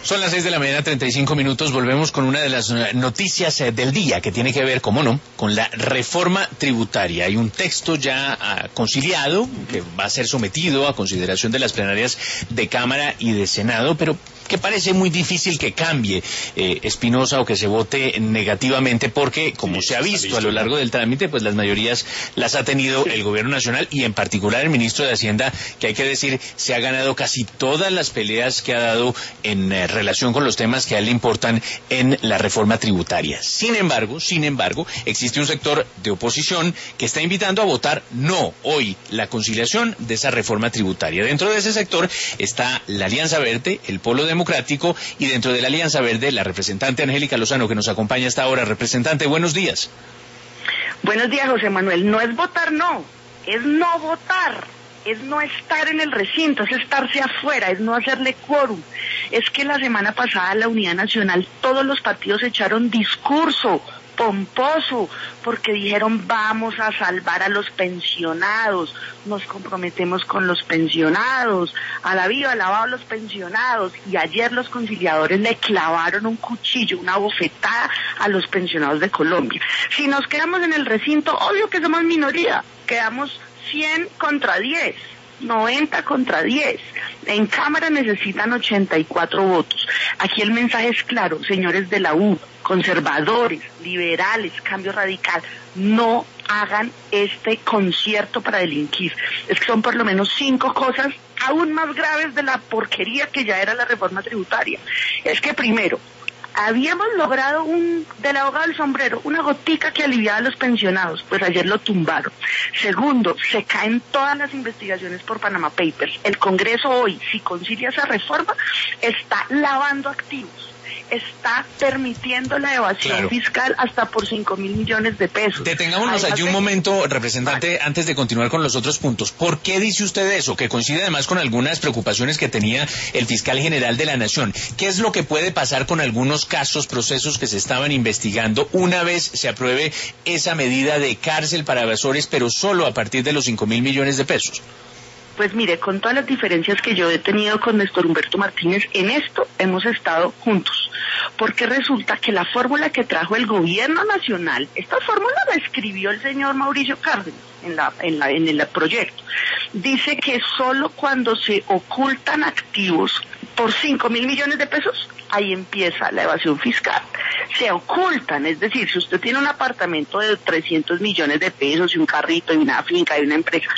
Son las 6:35 a.m. Volvemos con una de las noticias del día que tiene que ver, cómo no, con la reforma tributaria. Hay un texto ya conciliado que va a ser sometido a consideración de las plenarias de Cámara y de Senado, pero que parece muy difícil que cambie, Espinosa, o que se vote negativamente, porque, como se ha visto a lo largo del trámite, pues las mayorías las ha tenido el Gobierno Nacional y en particular el Ministro de Hacienda, que hay que decir, se ha ganado casi todas las peleas que ha dado en relación con los temas que a él le importan en la reforma tributaria. Sin embargo, existe un sector de oposición que está invitando a votar no hoy la conciliación de esa reforma tributaria. Dentro de ese sector está la Alianza Verde, el Polo Democrático, y dentro de la Alianza Verde la representante Angélica Lozano, que nos acompaña hasta ahora. Representante, buenos días. Buenos días, José Manuel. No es votar no, es no votar. Es no estar en el recinto, es estarse afuera, es no hacerle quórum. Es que la semana pasada la Unidad Nacional, todos los partidos echaron discurso pomposo, porque dijeron vamos a salvar a los pensionados, nos comprometemos con los pensionados, a la viva lavado a los pensionados, y ayer los conciliadores le clavaron un cuchillo, una bofetada a los pensionados de Colombia. Si nos quedamos en el recinto, obvio que somos minoría, quedamos 100 contra 10, 90 contra 10. En Cámara necesitan 84 votos. Aquí el mensaje es claro, señores de la U, conservadores, liberales, cambio radical, no hagan este concierto para delinquir. Es que son por lo menos 5 cosas aún más graves de la porquería que ya era la reforma tributaria. Es que primero, habíamos logrado del abogado del sombrero, una gotica que aliviaba a los pensionados, pues ayer lo tumbaron. Segundo, se caen todas las investigaciones por Panama Papers. El Congreso hoy, si concilia esa reforma, está lavando activos, está permitiendo la evasión fiscal hasta por 5.000 millones de pesos. Detengámonos allí un momento, representante, antes de continuar con los otros puntos. ¿Por qué dice usted eso? Que coincide además con algunas preocupaciones que tenía el fiscal general de la Nación. ¿Qué es lo que puede pasar con algunos casos, procesos que se estaban investigando una vez se apruebe esa medida de cárcel para evasores, pero solo a partir de los 5.000 millones de pesos? Pues mire, con todas las diferencias que yo he tenido con Néstor Humberto Martínez, en esto hemos estado juntos, porque resulta que la fórmula que trajo el Gobierno Nacional, esta fórmula la escribió el señor Mauricio Cárdenas en el proyecto, dice que solo cuando se ocultan activos por 5.000 millones de pesos, ahí empieza la evasión fiscal. Se ocultan, es decir, si usted tiene un apartamento de 300 millones de pesos y un carrito y una finca y una empresa,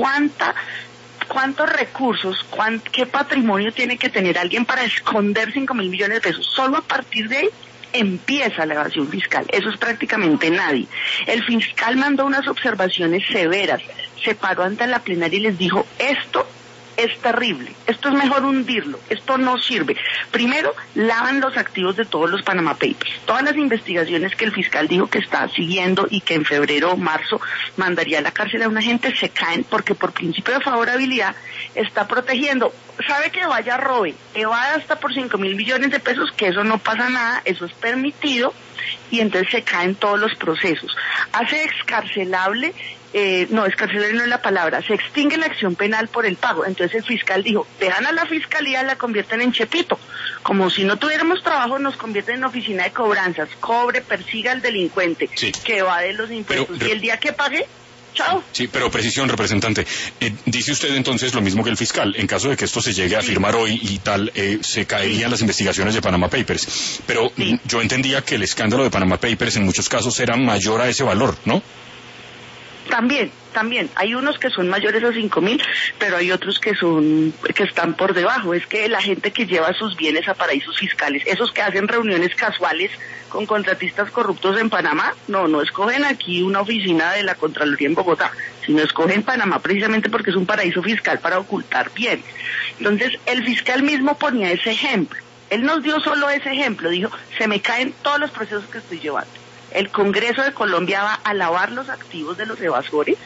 ¿cuántos recursos, qué patrimonio tiene que tener alguien para esconder 5.000 millones de pesos? Solo a partir de ahí empieza la evasión fiscal. Eso es prácticamente nadie. El fiscal mandó unas observaciones severas, se paró ante la plenaria y les dijo, esto es terrible, esto es mejor hundirlo, esto no sirve. Primero, lavan los activos de todos los Panama Papers. Todas las investigaciones que el fiscal dijo que está siguiendo y que en febrero o marzo mandaría a la cárcel a una gente se caen porque por principio de favorabilidad está protegiendo. Sabe que vaya robe, evada hasta por 5.000 millones de pesos, que eso no pasa nada, eso es permitido, y entonces se caen todos los procesos. Hace excarcelable, excarcelable no es la palabra, se extingue la acción penal por el pago. Entonces el fiscal dijo, dejan a la fiscalía, la convierten en chepito, como si no tuviéramos trabajo, nos convierten en oficina de cobranzas, cobre, persiga al delincuente, que evade los impuestos, y el día que pague, chao. Sí, pero precisión, representante. Dice usted entonces lo mismo que el fiscal. En caso de que esto se llegue a firmar hoy y tal, se caerían las investigaciones de Panama Papers. Pero yo entendía que el escándalo de Panama Papers en muchos casos era mayor a ese valor, ¿no? También. Hay unos que son mayores a 5.000, pero hay otros que están por debajo. Es que la gente que lleva sus bienes a paraísos fiscales, esos que hacen reuniones casuales con contratistas corruptos en Panamá, no escogen aquí una oficina de la Contraloría en Bogotá, sino escogen Panamá precisamente porque es un paraíso fiscal para ocultar bienes. Entonces, el fiscal mismo ponía ese ejemplo. Él nos dio solo ese ejemplo, dijo, se me caen todos los procesos que estoy llevando. El Congreso de Colombia va a lavar los activos de los evasores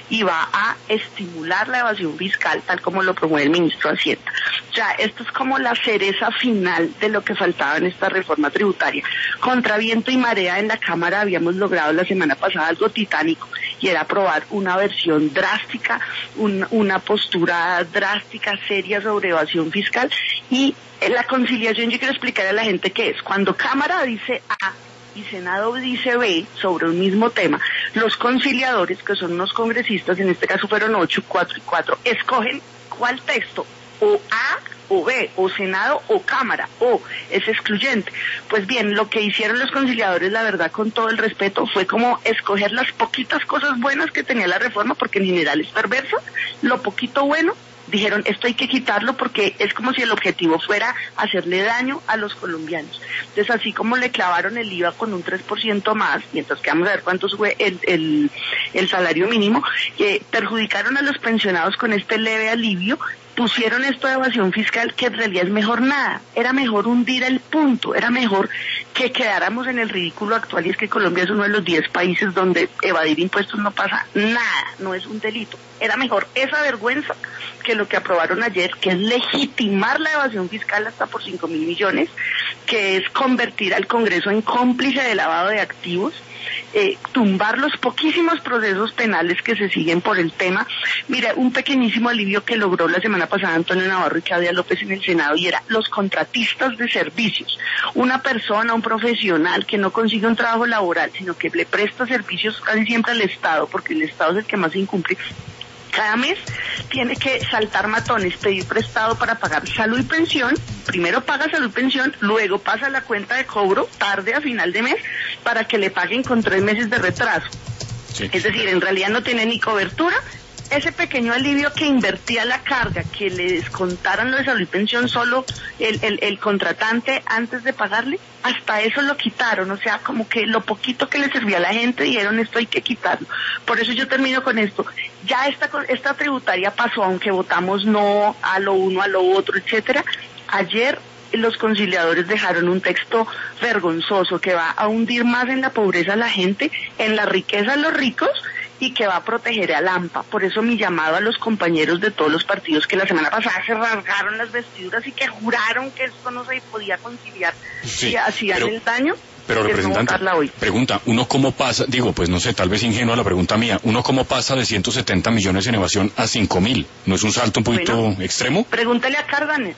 y va a estimular la evasión fiscal, tal como lo promueve el ministro de Hacienda. O sea, esto es como la cereza final de lo que faltaba en esta reforma tributaria. Contra viento y marea en la Cámara habíamos logrado la semana pasada algo titánico, y era aprobar una versión drástica, una postura drástica, seria sobre evasión fiscal. Y la conciliación, yo quiero explicar a la gente qué es. Cuando Cámara dice A y Senado dice B sobre un mismo tema, los conciliadores, que son unos congresistas, en este caso fueron 8, 4 y 4, escogen cuál texto, o A o B, o Senado o Cámara, o es excluyente. Pues bien, lo que hicieron los conciliadores, la verdad, con todo el respeto, fue como escoger las poquitas cosas buenas que tenía la reforma, porque en general es perversa, lo poquito bueno, dijeron, esto hay que quitarlo porque es como si el objetivo fuera hacerle daño a los colombianos. Entonces, así como le clavaron el IVA con un 3% más, y entonces que vamos a ver cuánto sube el salario mínimo, perjudicaron a los pensionados con este leve alivio, pusieron esto de evasión fiscal, que en realidad es mejor nada, era mejor hundir el punto, era mejor que quedáramos en el ridículo actual, y es que Colombia es uno de los 10 países donde evadir impuestos no pasa nada, no es un delito. Era mejor esa vergüenza que lo que aprobaron ayer, que es legitimar la evasión fiscal hasta por 5.000 millones, que es convertir al Congreso en cómplice de lavado de activos, tumbar los poquísimos procesos penales que se siguen por el tema. Mira, un pequeñísimo alivio que logró la semana pasada Antonio Navarro y Claudia López en el Senado, y era los contratistas de servicios. Una persona, un profesional que no consigue un trabajo laboral, sino que le presta servicios casi siempre al Estado, porque el Estado es el que más incumple, cada mes tiene que saltar matones, pedir prestado para pagar salud y pensión. Primero paga salud y pensión, luego pasa a la cuenta de cobro tarde a final de mes para que le paguen con 3 meses de retraso. Sí. Es decir, en realidad no tiene ni cobertura. Ese pequeño alivio que invertía la carga, que le descontaran lo de salud y pensión solo el contratante antes de pagarle, hasta eso lo quitaron. O sea, como que lo poquito que le servía a la gente, dijeron, esto hay que quitarlo. Por eso yo termino con esto. Ya esta tributaria pasó, aunque votamos no a lo uno, a lo otro, etcétera. Ayer los conciliadores dejaron un texto vergonzoso que va a hundir más en la pobreza a la gente, en la riqueza a los ricos, y que va a proteger al AMPA. Por eso mi llamado a los compañeros de todos los partidos que la semana pasada se rasgaron las vestiduras y que juraron que esto no se podía conciliar, si hacían el daño. Pero, representante, pregunta, ¿uno cómo pasa, digo, pues no sé, tal vez ingenua la pregunta mía, ¿uno cómo pasa de 170 millones en evasión a 5.000? ¿No es un salto un poquito extremo? Pregúntele a Cárdenas,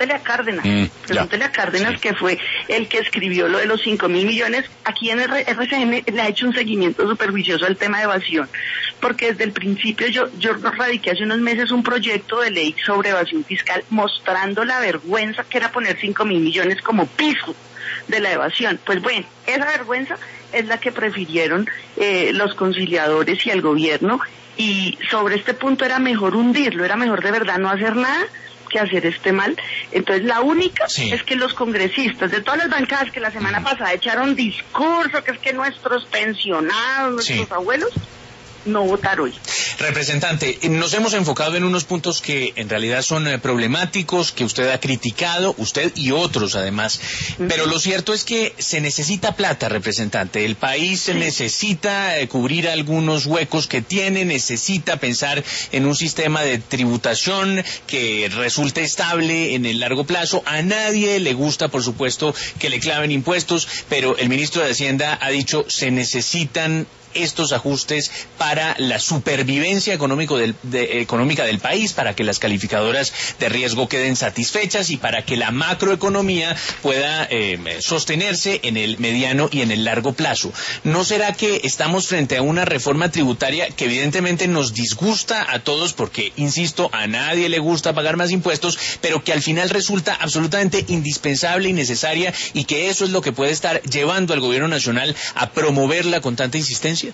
que fue el que escribió lo de los 5.000 millones. Aquí en RCN le ha hecho un seguimiento supervicioso al tema de evasión, porque desde el principio yo radiqué hace unos meses un proyecto de ley sobre evasión fiscal mostrando la vergüenza que era poner 5.000 millones como piso de la evasión. Pues bueno, esa vergüenza es la que prefirieron los conciliadores y el gobierno, y sobre este punto era mejor hundirlo, era mejor de verdad no hacer nada que hacer este mal. Entonces la única es que los congresistas de todas las bancadas que la semana pasada echaron discurso, que es que nuestros pensionados, nuestros abuelos, no votar hoy. Representante, nos hemos enfocado en unos puntos que en realidad son problemáticos, que usted ha criticado, usted y otros además, pero lo cierto es que se necesita plata, representante. El país necesita cubrir algunos huecos que tiene, necesita pensar en un sistema de tributación que resulte estable en el largo plazo. A nadie le gusta, por supuesto, que le claven impuestos, pero el ministro de Hacienda ha dicho se necesitan estos ajustes para la supervivencia económica del país, para que las calificadoras de riesgo queden satisfechas y para que la macroeconomía pueda sostenerse en el mediano y en el largo plazo. ¿No será que estamos frente a una reforma tributaria que evidentemente nos disgusta a todos porque, insisto, a nadie le gusta pagar más impuestos, pero que al final resulta absolutamente indispensable y necesaria, y que eso es lo que puede estar llevando al gobierno nacional a promoverla con tanta insistencia?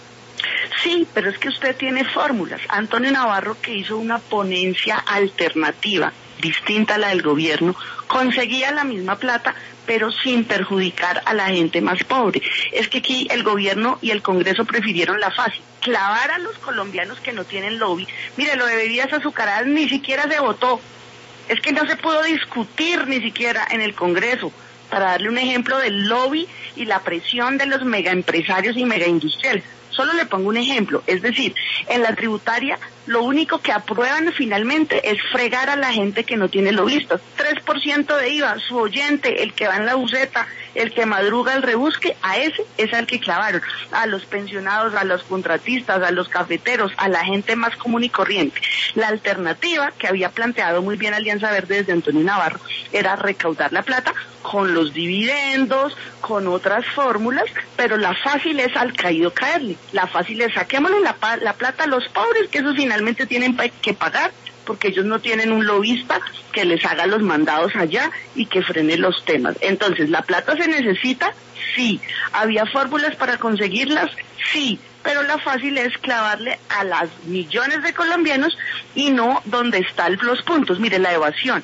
Sí, pero es que usted tiene fórmulas. Antonio Navarro, que hizo una ponencia alternativa, distinta a la del gobierno, conseguía la misma plata, pero sin perjudicar a la gente más pobre. Es que aquí el gobierno y el Congreso prefirieron la fácil, clavar a los colombianos que no tienen lobby. Mire, lo de bebidas azucaradas ni siquiera se votó. Es que no se pudo discutir ni siquiera en el Congreso, para darle un ejemplo del lobby y la presión de los megaempresarios y megaindustriales. Solo le pongo un ejemplo, es decir, en la tributaria lo único que aprueban finalmente es fregar a la gente que no tiene lobistas. 3% de IVA, su oyente, el que va en la buseta, el que madruga el rebusque, a ese es al que clavaron. A los pensionados, a los contratistas, a los cafeteros, a la gente más común y corriente. La alternativa que había planteado muy bien Alianza Verde desde Antonio Navarro era recaudar la plata con los dividendos, con otras fórmulas, pero la fácil es al caído caerle. La fácil es saquémosle la plata a los pobres, que esos finalmente tienen que pagar, porque ellos no tienen un lobista que les haga los mandados allá y que frene los temas. Entonces, ¿la plata se necesita? Sí. ¿Había fórmulas para conseguirlas? Sí. Pero la fácil es clavarle a las millones de colombianos y no donde están los puntos. Mire, la evasión.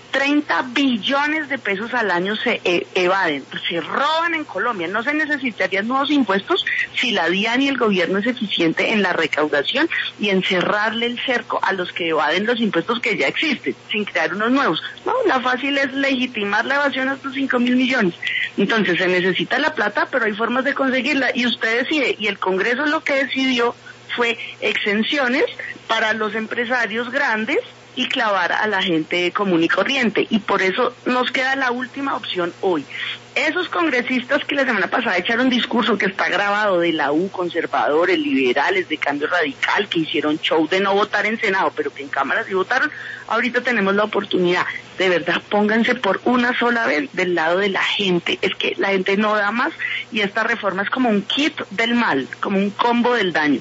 30 billones de pesos al año se evaden, se roban en Colombia. No se necesitarían nuevos impuestos si la DIAN y el gobierno es eficiente en la recaudación y en cerrarle el cerco a los que evaden los impuestos que ya existen, sin crear unos nuevos. No, la fácil es legitimar la evasión hasta 5.000 millones. Entonces se necesita la plata, pero hay formas de conseguirla y usted decide, y el Congreso lo que decidió fue exenciones para los empresarios grandes y clavar a la gente común y corriente, y por eso nos queda la última opción hoy. Esos congresistas que la semana pasada echaron discurso que está grabado de la U, conservadores, liberales, de Cambio Radical, que hicieron show de no votar en Senado, pero que en Cámara sí votaron, ahorita tenemos la oportunidad. De verdad, pónganse por una sola vez del lado de la gente. Es que la gente no da más y esta reforma es como un kit del mal, como un combo del daño.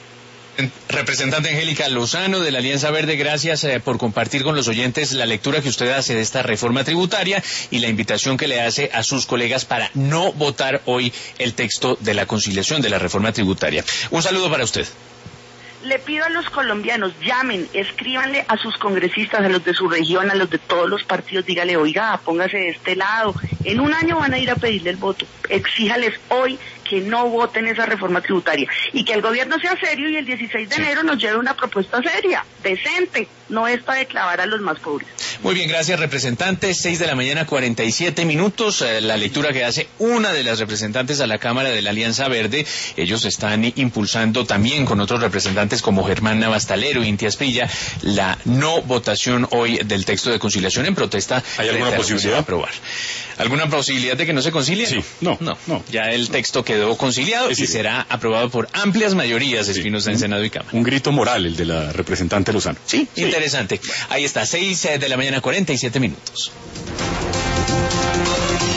Representante Angélica Lozano de la Alianza Verde, gracias por compartir con los oyentes la lectura que usted hace de esta reforma tributaria y la invitación que le hace a sus colegas para no votar hoy el texto de la conciliación de la reforma tributaria. Un saludo para usted. Le pido a los colombianos, llamen, escríbanle a sus congresistas, a los de su región, a los de todos los partidos, dígale, oiga, póngase de este lado, en un año van a ir a pedirle el voto, exíjales hoy que no voten esa reforma tributaria y que el gobierno sea serio y el 16 de enero nos lleve una propuesta seria, decente, no esta de clavar a los más pobres. Muy bien, gracias representante. 6:47 a.m. La lectura que hace una de las representantes a la Cámara de la Alianza Verde. Ellos están impulsando también con otros representantes como Germán Navastalero y Inti Asprilla la no votación hoy del texto de conciliación en protesta. ¿Hay alguna posibilidad de aprobar? ¿Alguna posibilidad de que no se concilie? Sí, no. Ya el texto quedó conciliado y será aprobado por amplias mayorías, Espinosa, en Senado y Cámara. Un grito moral el de la representante Lozano. Sí, interesante. Ahí está, 6:47 a.m.